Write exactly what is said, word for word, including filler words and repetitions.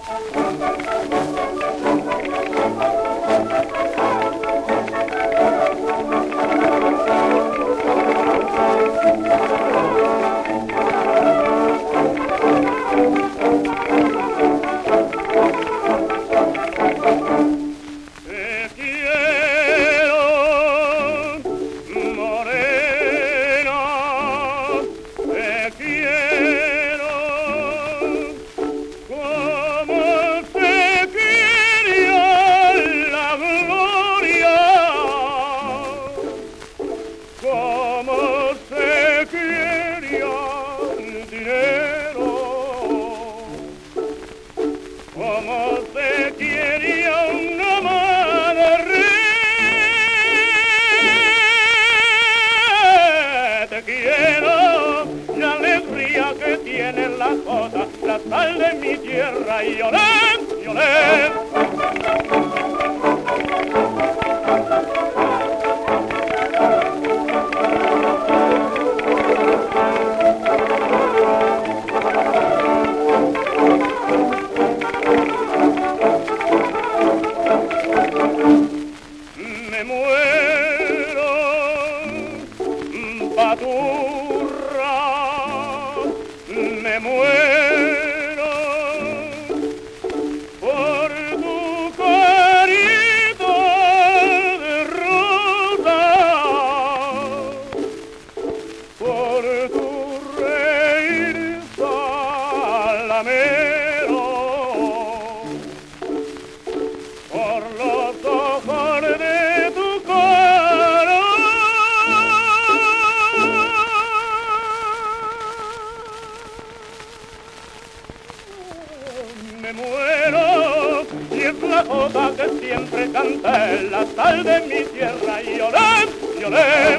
La sal de mi tierra y olé, y olé. Me muero, baturra, me muero por tu carita de rosa, por tu reír salamero, por los ojos de tu cara. Me muero y es la jota que siempre canté, la sal de mi tierra y olé, y olé.